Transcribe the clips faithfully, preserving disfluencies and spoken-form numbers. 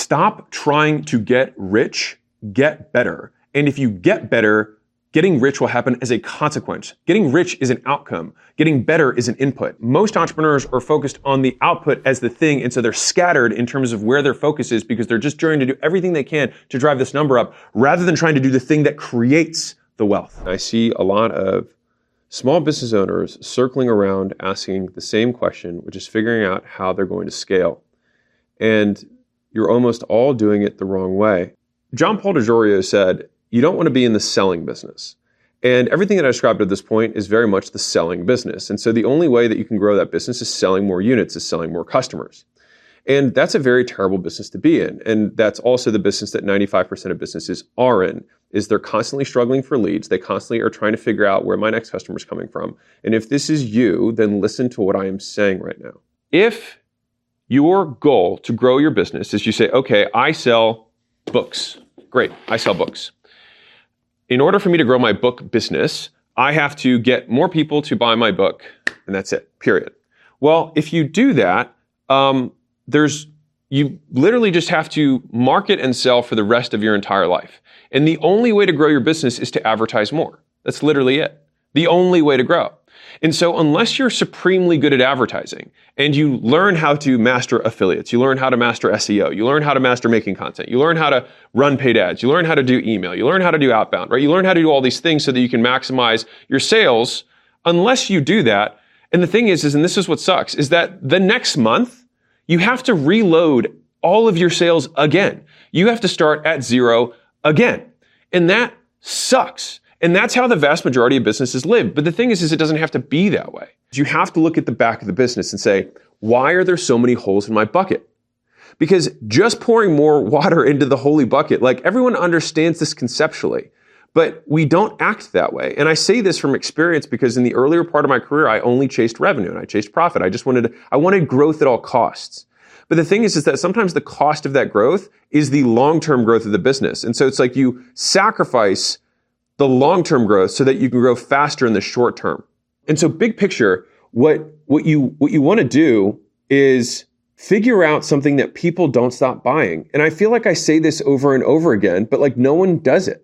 stop trying to get rich, get better. And if you get better, getting rich will happen as a consequence. Getting rich is an outcome. Getting better is an input. Most entrepreneurs are focused on the output as the thing, and so they're scattered in terms of where their focus is because they're just trying to do everything they can to drive this number up rather than trying to do the thing that creates the wealth. I see a lot of small business owners circling around asking the same question, which is figuring out how they're going to scale. And you're almost all doing it the wrong way. John Paul DeJoria said, you don't want to be in the selling business. And everything that I described at this point is very much the selling business. And so the only way that you can grow that business is selling more units, is selling more customers. And that's a very terrible business to be in. And that's also the business that ninety-five percent of businesses are in, is they're constantly struggling for leads. They constantly are trying to figure out where my next customer is coming from. And if this is you, then listen to what I am saying right now. If your goal to grow your business is you say, okay, I sell books. Great, I sell books. In order for me to grow my book business, I have to get more people to buy my book, and that's it, period. Well, if you do that, um, there's you literally just have to market and sell for the rest of your entire life. And the only way to grow your business is to advertise more. That's literally it. The only way to grow. And so unless you're supremely good at advertising and you learn how to master affiliates, you learn how to master S E O, you learn how to master making content, you learn how to run paid ads, you learn how to do email, you learn how to do outbound, right? You learn how to do all these things so that you can maximize your sales. Unless you do that, and the thing is, is, and this is what sucks, is that the next month, you have to reload all of your sales again. You have to start at zero again. And that sucks. And that's how the vast majority of businesses live. But the thing is, is it doesn't have to be that way. You have to look at the back of the business and say, why are there so many holes in my bucket? Because just pouring more water into the holy bucket, like everyone understands this conceptually, but we don't act that way. And I say this from experience because in the earlier part of my career, I only chased revenue and I chased profit. I just wanted, I wanted growth at all costs. But the thing is, is that sometimes the cost of that growth is the long-term growth of the business. And so it's like you sacrifice the long-term growth so that you can grow faster in the short term. And so big picture, what, what you, what you want to do is figure out something that people don't stop buying. And I feel like I say this over and over again, but like no one does it.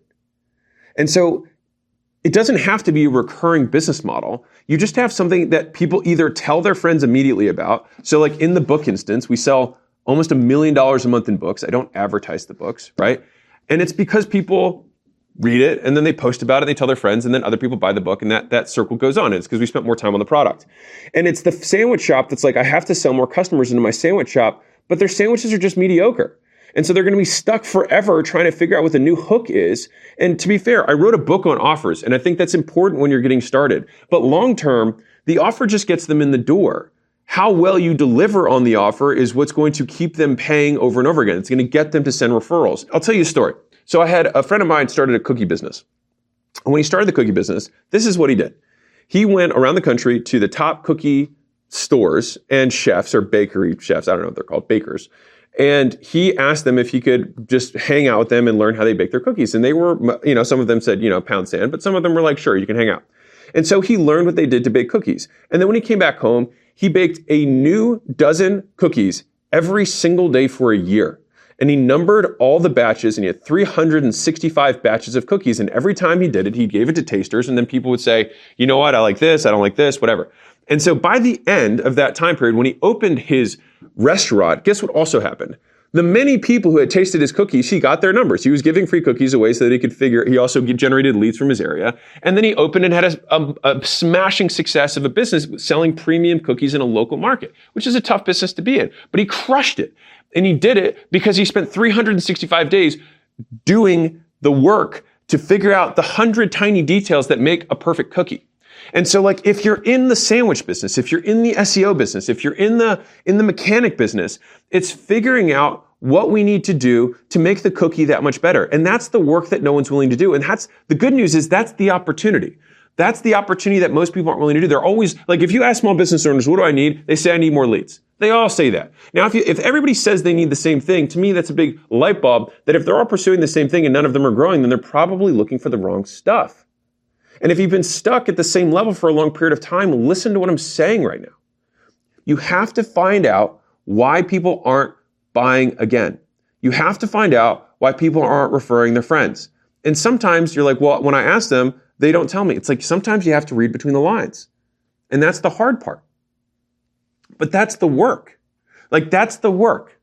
And so it doesn't have to be a recurring business model. You just have something that people either tell their friends immediately about. So like in the book instance, we sell almost a million dollars a month in books. I don't advertise the books, right? And it's because people read it, and then they post about it, they tell their friends, and then other people buy the book, and that, that circle goes on. And it's because we spent more time on the product. And it's the sandwich shop that's like, I have to sell more customers into my sandwich shop, but their sandwiches are just mediocre. And so they're going to be stuck forever trying to figure out what the new hook is. And to be fair, I wrote a book on offers, and I think that's important when you're getting started. But long term, the offer just gets them in the door. How well you deliver on the offer is what's going to keep them paying over and over again. It's going to get them to send referrals. I'll tell you a story. So I had a friend of mine started a cookie business. And when he started the cookie business, this is what he did. He went around the country to the top cookie stores and chefs or bakery chefs, I don't know what they're called, bakers. And he asked them if he could just hang out with them and learn how they bake their cookies. And they were, you know, some of them said, you know, pound sand, but some of them were like, sure, you can hang out. And so he learned what they did to bake cookies. And then when he came back home, he baked a new dozen cookies every single day for a year. And he numbered all the batches, and he had three hundred sixty-five batches of cookies. And every time he did it, he gave it to tasters, and then people would say, you know what, I like this, I don't like this, whatever. And so by the end of that time period, when he opened his restaurant, guess what also happened? The many people who had tasted his cookies, he got their numbers. He was giving free cookies away so that he could figure, he also generated leads from his area. And then he opened and had a, a, a smashing success of a business selling premium cookies in a local market, which is a tough business to be in. But he crushed it. And he did it because he spent three hundred sixty-five days doing the work to figure out the hundred tiny details that make a perfect cookie. And so like if you're in the sandwich business, if you're in the S E O business, if you're in the in the mechanic business, it's figuring out what we need to do to make the cookie that much better. And that's the work that no one's willing to do. And that's the good news is that's the opportunity. That's the opportunity that most people aren't willing to do. They're always, like if you ask small business owners, what do I need? They say, I need more leads. They all say that. Now, if you, if everybody says they need the same thing, to me, that's a big light bulb that if they're all pursuing the same thing and none of them are growing, then they're probably looking for the wrong stuff. And if you've been stuck at the same level for a long period of time, listen to what I'm saying right now. You have to find out why people aren't buying again. You have to find out why people aren't referring their friends. And sometimes you're like, well, when I ask them, they don't tell me. It's like sometimes you have to read between the lines. And that's the hard part. But that's the work. Like that's the work.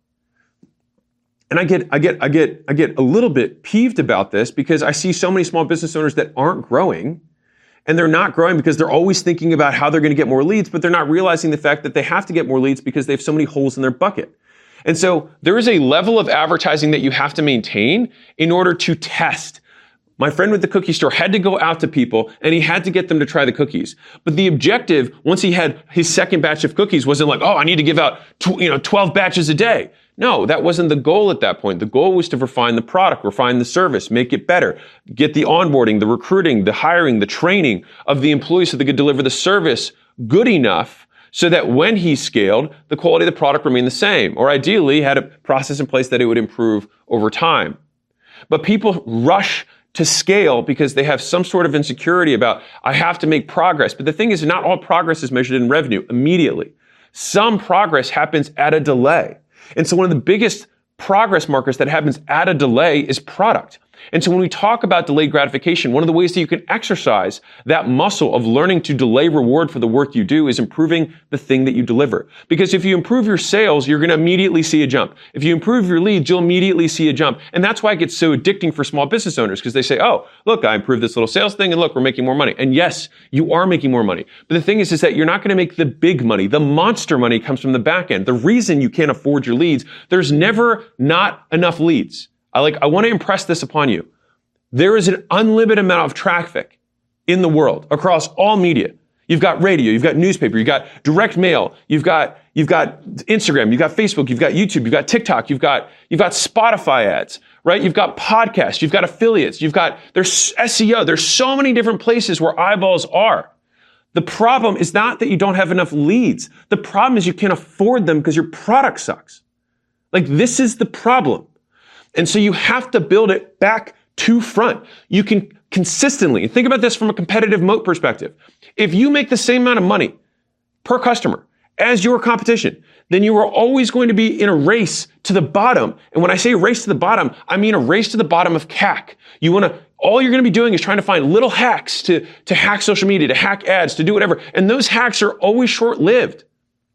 And I get, I get, I get, I get a little bit peeved about this because I see so many small business owners that aren't growing. And they're not growing because they're always thinking about how they're going to get more leads, but they're not realizing the fact that they have to get more leads because they have so many holes in their bucket. And so there is a level of advertising that you have to maintain in order to test. My friend with the cookie store had to go out to people and he had to get them to try the cookies. But the objective, once he had his second batch of cookies, wasn't like, oh, I need to give out tw- you know, twelve batches a day. No, that wasn't the goal at that point. The goal was to refine the product, refine the service, make it better, get the onboarding, the recruiting, the hiring, the training of the employees so they could deliver the service good enough so that when he scaled, the quality of the product remained the same, or ideally had a process in place that it would improve over time. But people rush to scale because they have some sort of insecurity about, I have to make progress. But the thing is, not all progress is measured in revenue immediately. Some progress happens at a delay. And so one of the biggest progress markers that happens at a delay is product. And so when we talk about delayed gratification, one of the ways that you can exercise that muscle of learning to delay reward for the work you do is improving the thing that you deliver. Because if you improve your sales, you're going to immediately see a jump. If you improve your leads, you'll immediately see a jump. And that's why it gets so addicting for small business owners, because they say, oh, look, I improved this little sales thing and look, we're making more money. And yes, you are making more money. But the thing is, is that you're not going to make the big money. The monster money comes from the back end. The reason you can't afford your leads, there's never not enough leads. I like, I want to impress this upon you. There is an unlimited amount of traffic in the world across all media. You've got radio, you've got newspaper, you've got direct mail, you've got, you've got Instagram, you've got Facebook, you've got YouTube, you've got TikTok, you've got, you've got Spotify ads, right? You've got podcasts, you've got affiliates, you've got, there's S E O, there's so many different places where eyeballs are. The problem is not that you don't have enough leads. The problem is you can't afford them because your product sucks. Like this is the problem. And so you have to build it back to front. You can consistently, think about this from a competitive moat perspective. If you make the same amount of money per customer as your competition, then you are always going to be in a race to the bottom. And when I say race to the bottom, I mean a race to the bottom of C A C. You want to, all you're going to be doing is trying to find little hacks to, to hack social media, to hack ads, to do whatever. And those hacks are always short-lived.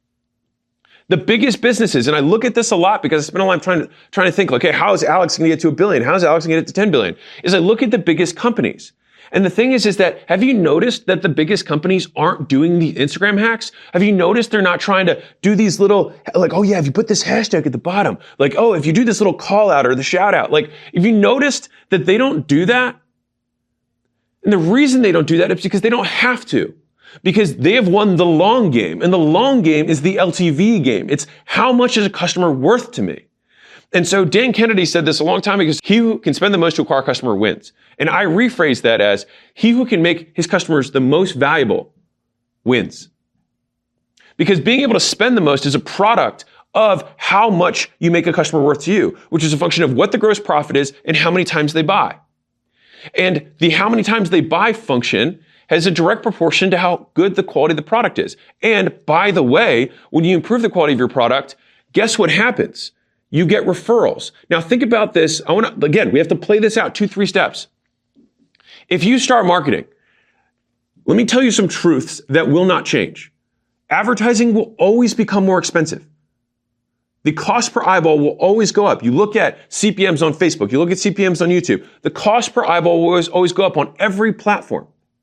The biggest businesses, and I look at this a lot because I spend a lot of time trying to, trying to think, okay, how is Alex going to get to a billion? How is Alex going to get to ten billion? Is I look at the biggest companies. And the thing is, is that, have you noticed that the biggest companies aren't doing the Instagram hacks? Have you noticed they're not trying to do these little, like, oh yeah, if you put this hashtag at the bottom, like, oh, if you do this little call out or the shout out, like, if you noticed that they don't do that, and the reason they don't do that is because they don't have to. Because they have won the long game, and the long game is the L T V game. It's how much is a customer worth to me? And so Dan Kennedy said this a long time ago, he who can spend the most to acquire a customer wins. And I rephrase that as he who can make his customers the most valuable wins. Because being able to spend the most is a product of how much you make a customer worth to you, which is a function of what the gross profit is and how many times they buy. And the how many times they buy function has a direct proportion to how good the quality of the product is. And by the way, when you improve the quality of your product, guess what happens? You get referrals. Now think about this. I want to, again, we have to play this out two, three steps. If you start marketing, let me tell you some truths that will not change. Advertising will always become more expensive. The cost per eyeball will always go up. You look at C P Ms on Facebook, you look at C P Ms on YouTube. The cost per eyeball will always, always go up on every platform.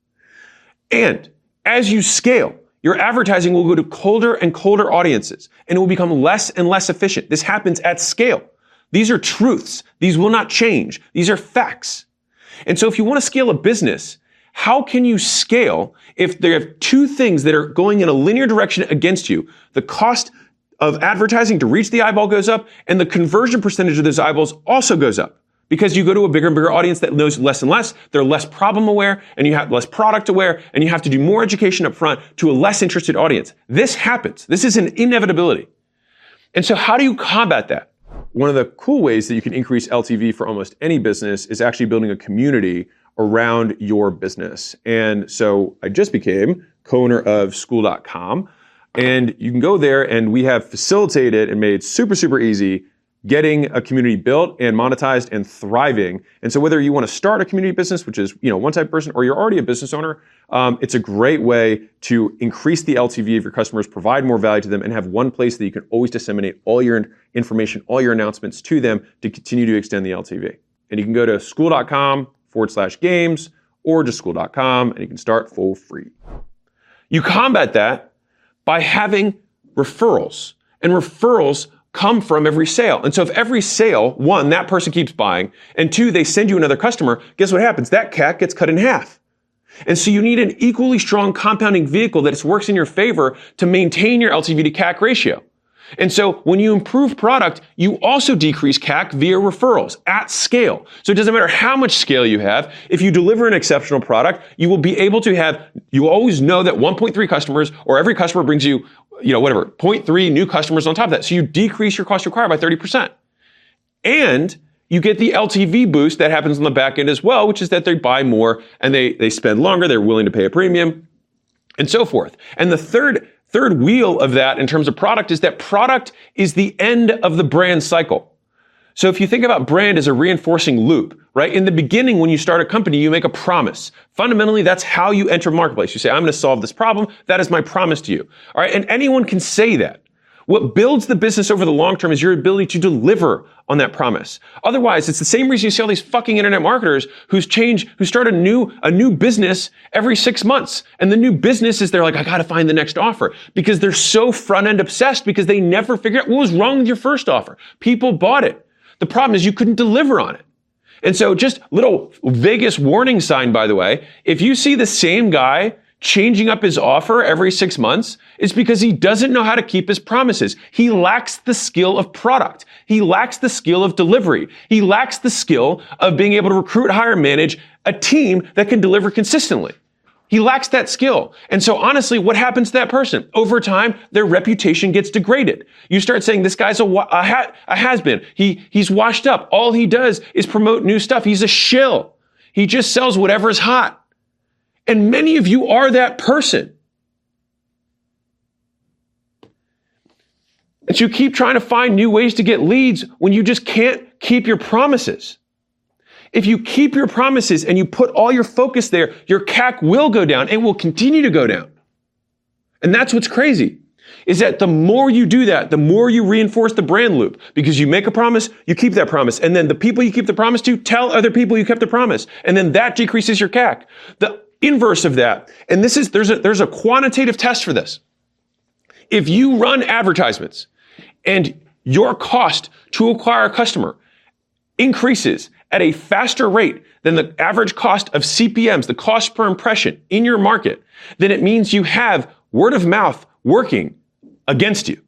And as you scale, your advertising will go to colder and colder audiences, and it will become less and less efficient. This happens at scale. These are truths. These will not change. These are facts. And so if you want to scale a business, how can you scale if there are two things that are going in a linear direction against you? The cost of advertising to reach the eyeball goes up, and the conversion percentage of those eyeballs also goes up. Because you go to a bigger and bigger audience that knows less and less, they're less problem aware, and you have less product aware, and you have to do more education up front to a less interested audience. This happens. This is an inevitability. And so how do you combat that? One of the cool ways that you can increase L T V for almost any business is actually building a community around your business. And so I just became co-owner of school dot com, and you can go there, and we have facilitated and made super, super easy getting a community built and monetized and thriving. And so whether you want to start a community business, which is, you know, one type of person, or you're already a business owner, um, it's a great way to increase the L T V of your customers, provide more value to them, and have one place that you can always disseminate all your information, all your announcements to them to continue to extend the L T V. And you can go to school.com forward slash games or just school dot com and you can start for free. You combat that by having referrals, and referrals come from every sale. And so if every sale, one, that person keeps buying, and two, they send you another customer, guess what happens? That C A C gets cut in half. And so you need an equally strong compounding vehicle that works in your favor to maintain your L T V to C A C ratio. And so when you improve product, you also decrease C A C via referrals at scale. So it doesn't matter how much scale you have. If you deliver an exceptional product, you will be able to have, you always know that one point three customers, or every customer brings you, you know, whatever, zero point three new customers on top of that. So you decrease your cost to acquire by thirty percent. And you get the L T V boost that happens on the back end as well, which is that they buy more and they, they spend longer, they're willing to pay a premium, and so forth. And the third Third wheel of that in terms of product is that product is the end of the brand cycle. So if you think about brand as a reinforcing loop, right? In the beginning, when you start a company, you make a promise. Fundamentally, that's how you enter marketplace. You say, I'm going to solve this problem. That is my promise to you. All right. And anyone can say that. What builds the business over the long term is your ability to deliver on that promise. Otherwise, it's the same reason you see all these fucking internet marketers who's change, who start a new, a new business every six months. And the new business is they're like, I got to find the next offer, because they're so front end obsessed because they never figured out what was wrong with your first offer. People bought it. The problem is you couldn't deliver on it. And so just little Vegas warning sign, by the way, if you see the same guy changing up his offer every six months, it's because he doesn't know how to keep his promises. He lacks the skill of product. He lacks the skill of delivery. He lacks the skill of being able to recruit, hire, and manage a team that can deliver consistently. He lacks that skill. And so honestly, what happens to that person? Over time, their reputation gets degraded. You start saying, this guy's a, a, ha- a has-been. He, he's washed up. All he does is promote new stuff. He's a shill. He just sells whatever is hot. And many of you are that person. And so you keep trying to find new ways to get leads when you just can't keep your promises. If you keep your promises and you put all your focus there, your C A C will go down and will continue to go down. And that's what's crazy, is that the more you do that, the more you reinforce the brand loop, because you make a promise, you keep that promise. And then the people you keep the promise to tell other people you kept the promise. And then that decreases your C A C. The inverse of that, and this is, there's a, there's a quantitative test for this. If you run advertisements and your cost to acquire a customer increases at a faster rate than the average cost of C P Ms, the cost per impression in your market, then it means you have word of mouth working against you.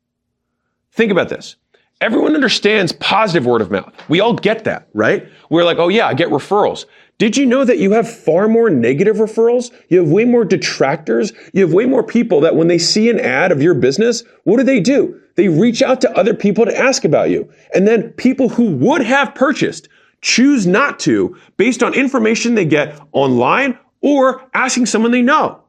Think about this. Everyone understands positive word of mouth. We all get that, right? We're like, oh yeah, I get referrals. Did you know that you have far more negative referrals? You have way more detractors. You have way more people that when they see an ad of your business, what do they do? They reach out to other people to ask about you. And then people who would have purchased choose not to based on information they get online or asking someone they know.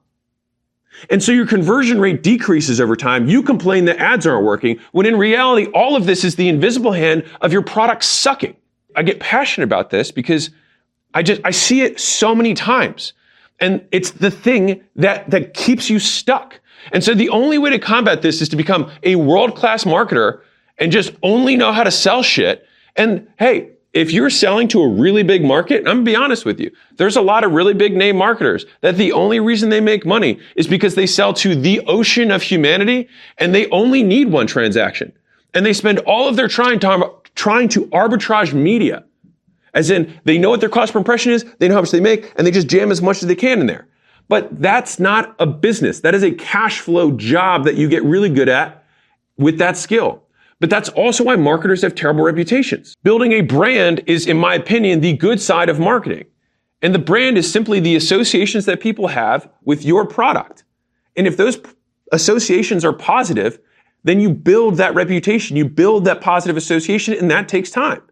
And so your conversion rate decreases over time. You complain that ads aren't working, when in reality, all of this is the invisible hand of your product sucking. I get passionate about this because I just, I see it so many times. And it's the thing that, that keeps you stuck. And so the only way to combat this is to become a world-class marketer and just only know how to sell shit. And hey, if you're selling to a really big market, I'm gonna be honest with you, there's a lot of really big name marketers that the only reason they make money is because they sell to the ocean of humanity and they only need one transaction. And they spend all of their trying time trying to arbitrage media. As in, they know what their cost per impression is, they know how much they make, and they just jam as much as they can in there. But that's not a business. That is a cash flow job that you get really good at with that skill. But that's also why marketers have terrible reputations. Building a brand is, in my opinion, the good side of marketing. And the brand is simply the associations that people have with your product. And if those associations are positive, then you build that reputation, you build that positive association, and that takes time.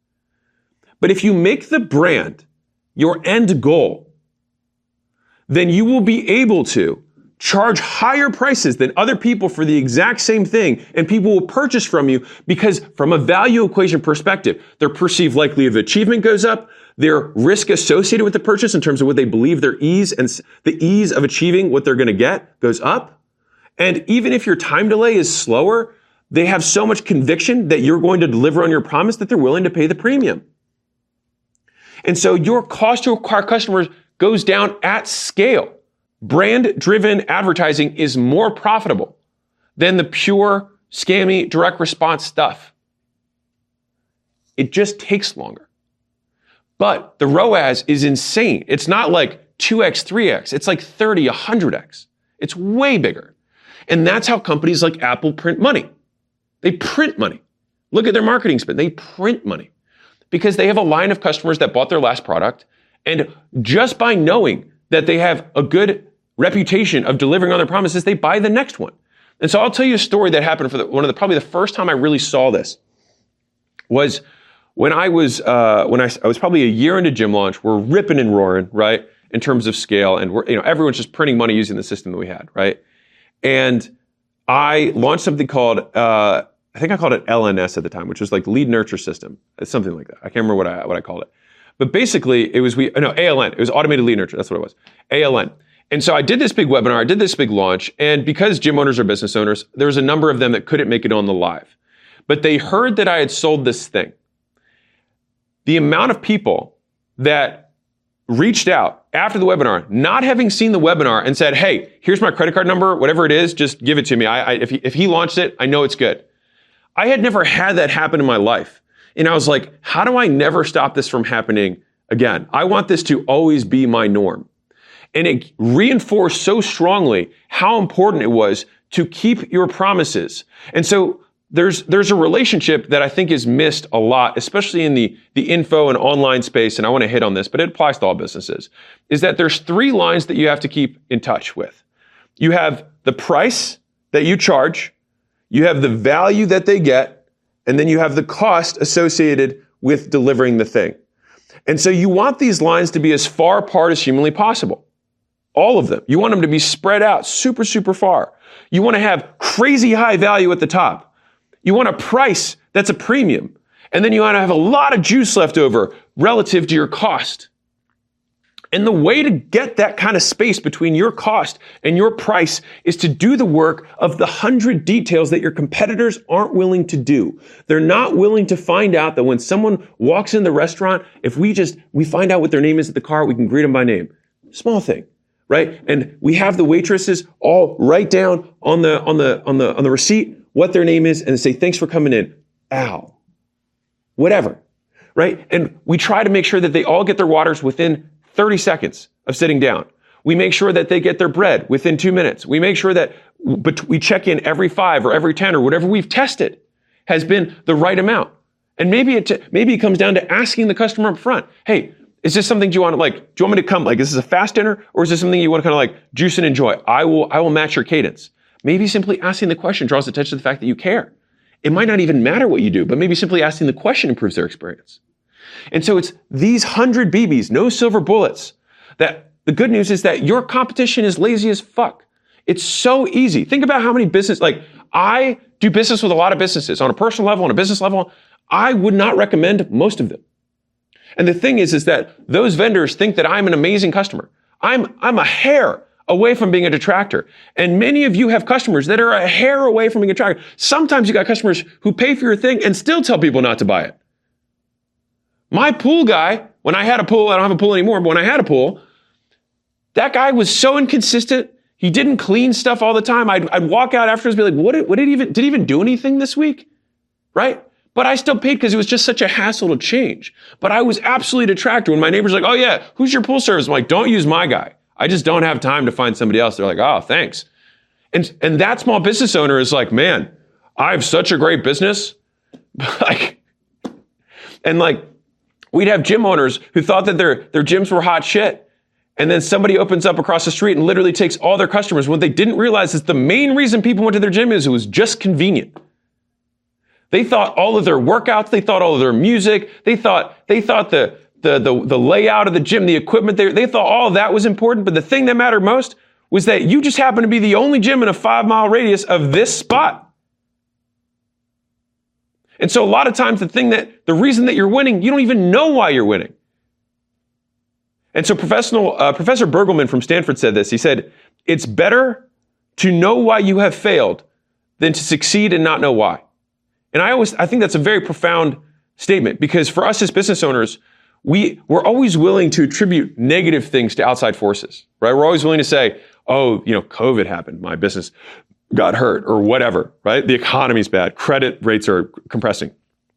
But if you make the brand your end goal, then you will be able to charge higher prices than other people for the exact same thing, and people will purchase from you because from a value equation perspective, their perceived likelihood of achievement goes up, their risk associated with the purchase in terms of what they believe their ease and the ease of achieving what they're going to get goes up. And even if your time delay is slower, they have so much conviction that you're going to deliver on your promise that they're willing to pay the premium. And so your cost to acquire customers goes down at scale. Brand-driven advertising is more profitable than the pure, scammy, direct response stuff. It just takes longer. But the R O A S is insane. It's not like two X, three X. It's like thirty, one hundred X. It's way bigger. And that's how companies like Apple print money. They print money. Look at their marketing spend. They print money because they have a line of customers that bought their last product. And just by knowing that they have a good reputation of delivering on their promises, they buy the next one. And so I'll tell you a story that happened for the, one of the, probably the first time I really saw this was when I was, uh, when I, I was probably a year into Gym Launch. We're ripping and roaring, right? In terms of scale. And we're, you know, everyone's just printing money using the system that we had, right? And I launched something called, uh, I think I called it L N S at the time, which was like lead nurture system. It's something like that. I can't remember what I, what I called it. But basically it was, we, no, A L N. It was automated lead nurture. That's what it was. A L N. And so I did this big webinar, I did this big launch, and because gym owners are business owners, there was a number of them that couldn't make it on the live. But they heard that I had sold this thing. The amount of people that reached out after the webinar, not having seen the webinar and said, hey, here's my credit card number, whatever it is, just give it to me. I, I, if, he, if he launched it, I know it's good. I had never had that happen in my life. And I was like, how do I never stop this from happening again? I want this to always be my norm. And it reinforced so strongly how important it was to keep your promises. And so there's there's a relationship that I think is missed a lot, especially in the, the info and online space, and I want to hit on this, but it applies to all businesses, is that there's three lines that you have to keep in touch with. You have the price that you charge, you have the value that they get, and then you have the cost associated with delivering the thing. And so you want these lines to be as far apart as humanly possible. All of them. You want them to be spread out super, super far. You want to have crazy high value at the top. You want a price that's a premium. And then you want to have a lot of juice left over relative to your cost. And the way to get that kind of space between your cost and your price is to do the work of the hundred details that your competitors aren't willing to do. They're not willing to find out that when someone walks in the restaurant, if we just, we find out what their name is at the car, we can greet them by name. Small thing. Right? And we have the waitresses all write down on the, on the, on the, on the receipt what their name is and say, thanks for coming in. Ow. Whatever. Right? And we try to make sure that they all get their waters within thirty seconds of sitting down. We make sure that they get their bread within two minutes. We make sure that we check in every five or every ten or whatever we've tested has been the right amount. And maybe it, maybe it comes down to asking the customer up front, hey, is this something do you want to like, do you want me to come, like, is this a fast dinner or is this something you want to kind of like juice and enjoy? I will, I will match your cadence. Maybe simply asking the question draws attention to the fact that you care. It might not even matter what you do, but maybe simply asking the question improves their experience. And so it's these hundred B Bs, no silver bullets, that the good news is that your competition is lazy as fuck. It's so easy. Think about how many business, like I do business with a lot of businesses on a personal level, on a business level. I would not recommend most of them. And the thing is, is that those vendors think that I'm an amazing customer. I'm, I'm a hair away from being a detractor. And many of you have customers that are a hair away from being a detractor. Sometimes you got customers who pay for your thing and still tell people not to buy it. My pool guy, when I had a pool, I don't have a pool anymore, but when I had a pool, that guy was so inconsistent. He didn't clean stuff all the time. I'd, I'd walk out afterwards and be like, what did, what did he even, did he even do anything this week? Right? But I still paid because it was just such a hassle to change. But I was absolutely a detractor when my neighbor's like, oh yeah, who's your pool service? I'm like, don't use my guy. I just don't have time to find somebody else. They're like, oh, thanks. And, and that small business owner is like, man, I have such a great business. like, and like, we'd have gym owners who thought that their, their gyms were hot shit. And then somebody opens up across the street and literally takes all their customers. What they didn't realize is the main reason people went to their gym is it was just convenient. They thought all of their workouts, they thought all of their music, they thought, they thought the, the, the, the layout of the gym, the equipment, they, they thought all of that was important. But the thing that mattered most was that you just happen to be the only gym in a five mile radius of this spot. And so a lot of times the thing that, the reason that you're winning, you don't even know why you're winning. And so professional, uh, Professor Bergelman from Stanford said this. He said, it's better to know why you have failed than to succeed and not know why. And I always, I think that's a very profound statement, because for us as business owners, we, we're always willing to attribute negative things to outside forces, right? We're always willing to say, oh, you know, COVID happened, my business got hurt, or whatever, right? The economy's bad, credit rates are compressing.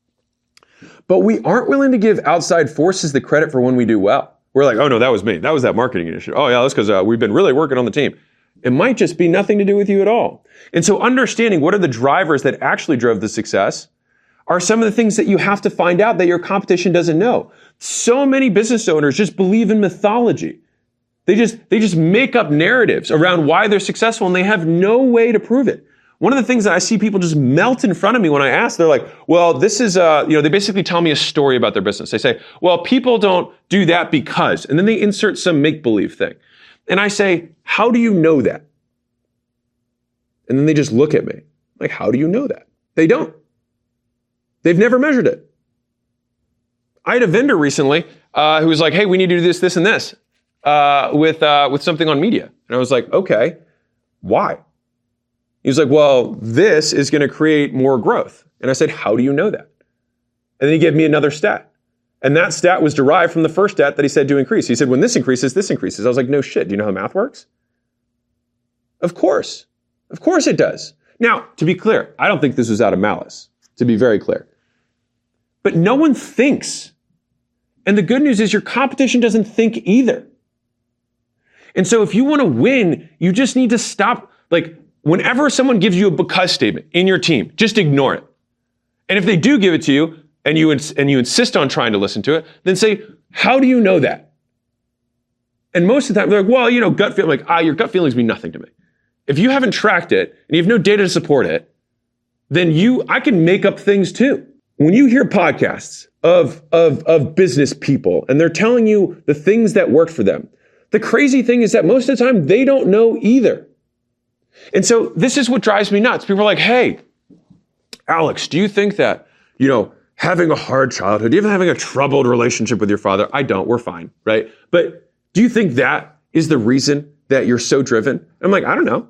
But we aren't willing to give outside forces the credit for when we do well. We're like, oh no, that was me. That was that marketing initiative. Oh yeah, that's because uh, we've been really working on the team. It might just be nothing to do with you at all. And so understanding what are the drivers that actually drove the success are some of the things that you have to find out that your competition doesn't know. So many business owners just believe in mythology. They just, they just make up narratives around why they're successful, and they have no way to prove it. One of the things that I see people just melt in front of me when I ask, they're like, well, this is, uh, you know, they basically tell me a story about their business. They say, well, people don't do that because, and then they insert some make-believe thing. And I say, how do you know that? And then they just look at me like, how do you know that? They don't. They've never measured it. I had a vendor recently uh, who was like, hey, we need to do this, this, and this uh, with uh, with something on media. And I was like, okay, why? He was like, well, this is going to create more growth. And I said, how do you know that? And then he gave me another stat. And that stat was derived from the first stat that he said to increase. He said, when this increases, this increases. I was like, no shit. Do you know how math works? Of course. Of course it does. Now, to be clear, I don't think this was out of malice, to be very clear. But no one thinks. And the good news is your competition doesn't think either. And so if you want to win, you just need to stop. Like, whenever someone gives you a because statement in your team, just ignore it. And if they do give it to you and you ins- and you insist on trying to listen to it, then say, how do you know that? And most of the time they're like, well, you know, gut feel. I'm like, ah, your gut feelings mean nothing to me. If you haven't tracked it and you have no data to support it, then you, I can make up things too. When you hear podcasts of, of, of business people and they're telling you the things that worked for them, the crazy thing is that most of the time they don't know either. And so this is what drives me nuts. People are like, hey, Alex, do you think that, you know, having a hard childhood, even having a troubled relationship with your father, I don't, we're fine, right? But do you think that is the reason that you're so driven? I'm like, I don't know.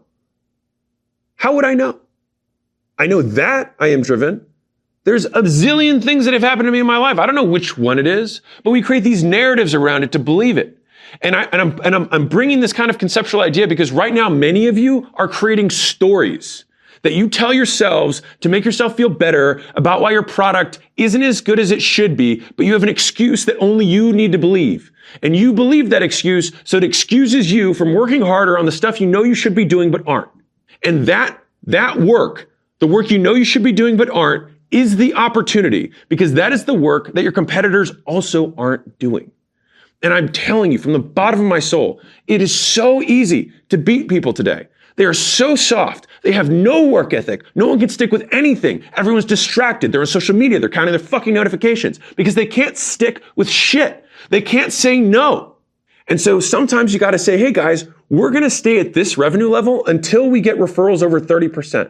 How would I know? I know that I am driven. There's a zillion things that have happened to me in my life. I don't know which one it is, but we create these narratives around it to believe it. And, I, and, I'm, and I'm, I'm bringing this kind of conceptual idea because right now, many of you are creating stories that you tell yourselves to make yourself feel better about why your product isn't as good as it should be, but you have an excuse that only you need to believe. And you believe that excuse, so it excuses you from working harder on the stuff you know you should be doing but aren't. And that, that work, the work you know you should be doing but aren't, is the opportunity, because that is the work that your competitors also aren't doing. And I'm telling you from the bottom of my soul, it is so easy to beat people today. They are so soft. They have no work ethic. No one can stick with anything. Everyone's distracted. They're on social media. They're counting their fucking notifications because they can't stick with shit. They can't say no. And so sometimes you got to say, hey guys, we're going to stay at this revenue level until we get referrals over thirty percent.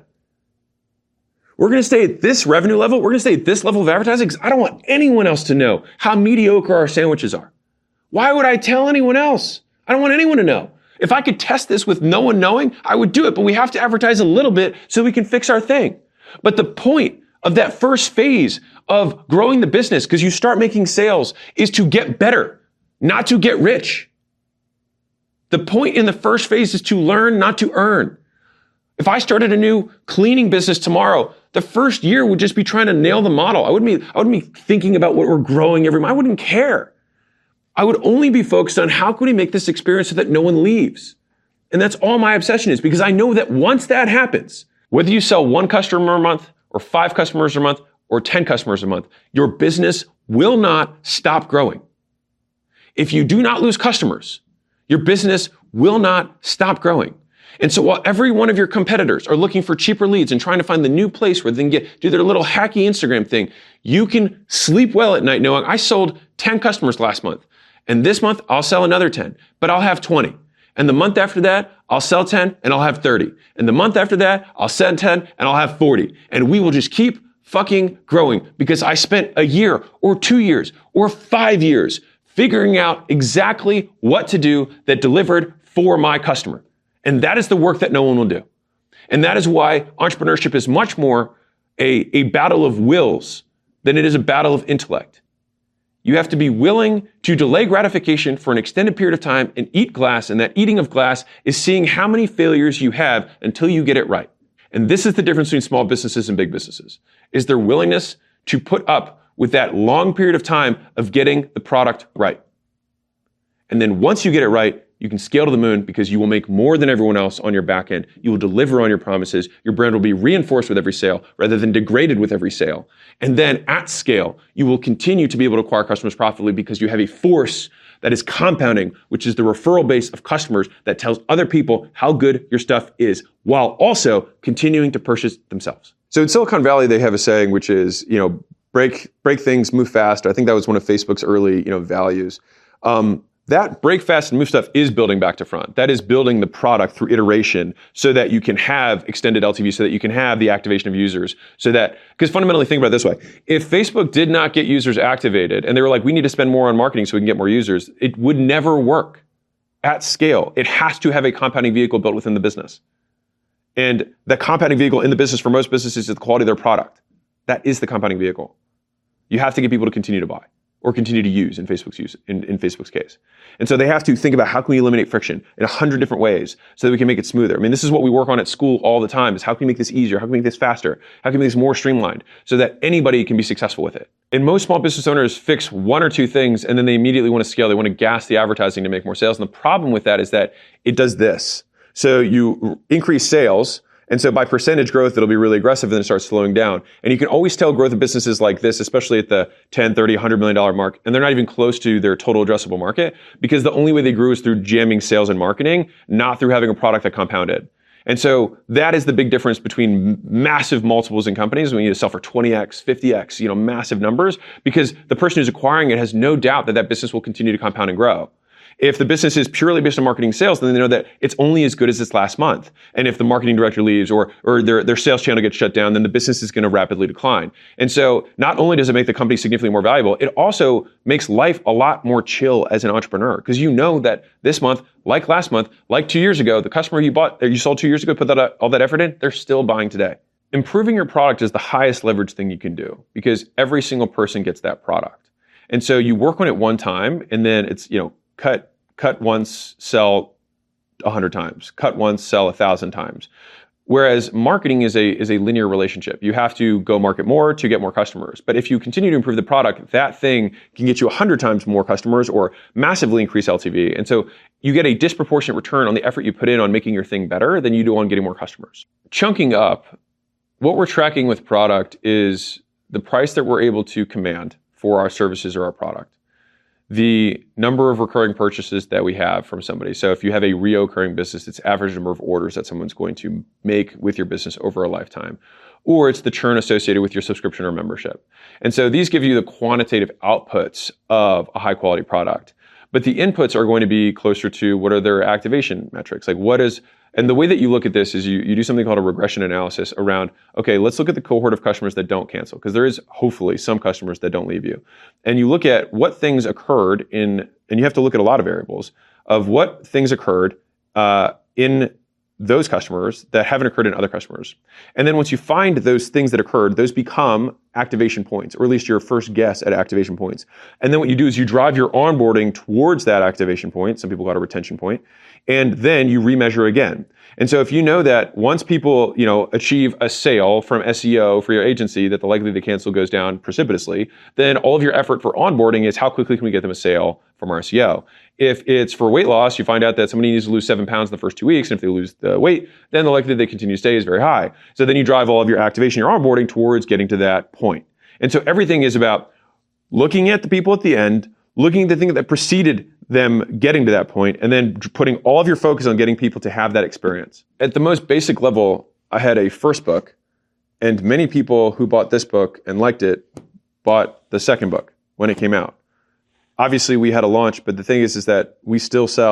We're going to stay at this revenue level. We're going to stay at this level of advertising because I don't want anyone else to know how mediocre our sandwiches are. Why would I tell anyone else? I don't want anyone to know. If I could test this with no one knowing, I would do it, but we have to advertise a little bit so we can fix our thing. But the point of that first phase of growing the business, because you start making sales, is to get better, not to get rich. The point in the first phase is to learn, not to earn. If I started a new cleaning business tomorrow, the first year would just be trying to nail the model. I wouldn't be, I wouldn't be thinking about what we're growing every month. I wouldn't care. I would only be focused on how can we make this experience so that no one leaves. And that's all my obsession is, because I know that once that happens, whether you sell one customer a month or five customers a month or ten customers a month, your business will not stop growing. If you do not lose customers, your business will not stop growing. And so while every one of your competitors are looking for cheaper leads and trying to find the new place where they can get, do their little hacky Instagram thing, you can sleep well at night knowing I sold ten customers last month. And this month I'll sell another ten, but I'll have twenty. And the month after that, I'll sell ten and I'll have thirty. And the month after that, I'll sell ten and I'll have forty. And we will just keep fucking growing because I spent a year or two years or five years figuring out exactly what to do that delivered for my customer. And that is the work that no one will do. And that is why entrepreneurship is much more a, a battle of wills than it is a battle of intellect. You have to be willing to delay gratification for an extended period of time and eat glass. And that eating of glass is seeing how many failures you have until you get it right. And this is the difference between small businesses and big businesses, is their willingness to put up with that long period of time of getting the product right. And then once you get it right, you can scale to the moon because you will make more than everyone else on your back end. You will deliver on your promises. Your brand will be reinforced with every sale rather than degraded with every sale. And then at scale, you will continue to be able to acquire customers profitably because you have a force that is compounding, which is the referral base of customers that tells other people how good your stuff is while also continuing to purchase themselves. So in Silicon Valley, they have a saying, which is, you know, break, break things, move fast. I think that was one of Facebook's early, you know, values. Um, That break fast and move stuff is building back to front. That is building the product through iteration so that you can have extended L T V, so that you can have the activation of users. So that, because fundamentally think about it this way. If Facebook did not get users activated and they were like, we need to spend more on marketing so we can get more users, it would never work at scale. It has to have a compounding vehicle built within the business. And the compounding vehicle in the business for most businesses is the quality of their product. That is the compounding vehicle. You have to get people to continue to buy. Or continue to use in Facebook's use, in, in Facebook's case. And so they have to think about how can we eliminate friction in a hundred different ways so that we can make it smoother. I mean, this is what we work on at school all the time, is how can we make this easier? How can we make this faster? How can we make this more streamlined so that anybody can be successful with it? And most small business owners fix one or two things and then they immediately want to scale. They want to gas the advertising to make more sales. And the problem with that is that it does this. So you increase sales. And so by percentage growth, it'll be really aggressive and then it starts slowing down. And you can always tell growth of businesses like this, especially at the ten, thirty, one hundred million dollars mark, and they're not even close to their total addressable market because the only way they grew is through jamming sales and marketing, not through having a product that compounded. And so that is the big difference between massive multiples in companies when you sell for twenty X, fifty X, you know, massive numbers, because the person who's acquiring it has no doubt that that business will continue to compound and grow. If the business is purely based on marketing sales, then they know that it's only as good as its last month. And if the marketing director leaves or, or their, their sales channel gets shut down, then the business is going to rapidly decline. And so not only does it make the company significantly more valuable, it also makes life a lot more chill as an entrepreneur. Because you know that this month, like last month, like two years ago, the customer you bought, you sold two years ago, put that all that effort in, they're still buying today. Improving your product is the highest leverage thing you can do because every single person gets that product. And so you work on it one time and then it's, you know, cut cut once, sell a hundred times. Cut once, sell a thousand times. Whereas marketing is a is a linear relationship. You have to go market more to get more customers. But if you continue to improve the product, that thing can get you a hundred times more customers or massively increase L T V. And so you get a disproportionate return on the effort you put in on making your thing better than you do on getting more customers. Chunking up, what we're tracking with product is the price that we're able to command for our services or our product. The number of recurring purchases that we have from somebody. So if you have a reoccurring business, it's average number of orders that someone's going to make with your business over a lifetime. Or it's the churn associated with your subscription or membership. And so these give you the quantitative outputs of a high quality product. But the inputs are going to be closer to what are their activation metrics? Like what is, and the way that you look at this is you, you do something called a regression analysis around, okay, let's look at the cohort of customers that don't cancel, because there is hopefully some customers that don't leave you. And you look at what things occurred in, and you have to look at a lot of variables of what things occurred uh, in those customers that haven't occurred in other customers. And then once you find those things that occurred, those become activation points, or at least your first guess at activation points. And then what you do is you drive your onboarding towards that activation point. Some people call it a retention point. And then you remeasure again. And so if you know that once people, you know, achieve a sale from S E O for your agency, that the likelihood to cancel goes down precipitously, then all of your effort for onboarding is how quickly can we get them a sale from our S E O. If it's for weight loss, you find out that somebody needs to lose seven pounds in the first two weeks. And if they lose the weight, then the likelihood they continue to stay is very high. So then you drive all of your activation, your onboarding towards getting to that point. And so everything is about looking at the people at the end, looking at the thing that preceded them getting to that point, and then putting all of your focus on getting people to have that experience. At the most basic level, I had a first book, and many people who bought this book and liked it bought the second book when it came out. Obviously, we had a launch, but the thing is, is that we still sell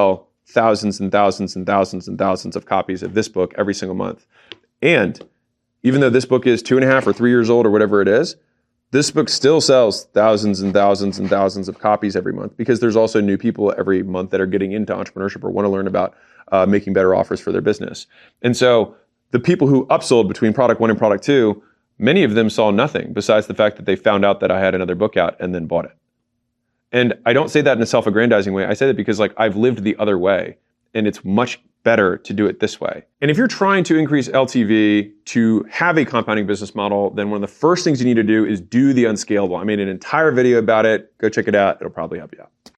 thousands and thousands and thousands and thousands of copies of this book every single month. And even though this book is two and a half or three years old or whatever it is, this book still sells thousands and thousands and thousands of copies every month because there's also new people every month that are getting into entrepreneurship or want to learn about uh, making better offers for their business. And so the people who upsold between product one and product two, many of them saw nothing besides the fact that they found out that I had another book out and then bought it. And I don't say that in a self-aggrandizing way. I say that because like I've lived the other way and it's much better to do it this way. And if you're trying to increase L T V to have a compounding business model, then one of the first things you need to do is do the unscalable. I made an entire video about it. Go check it out. It'll probably help you out.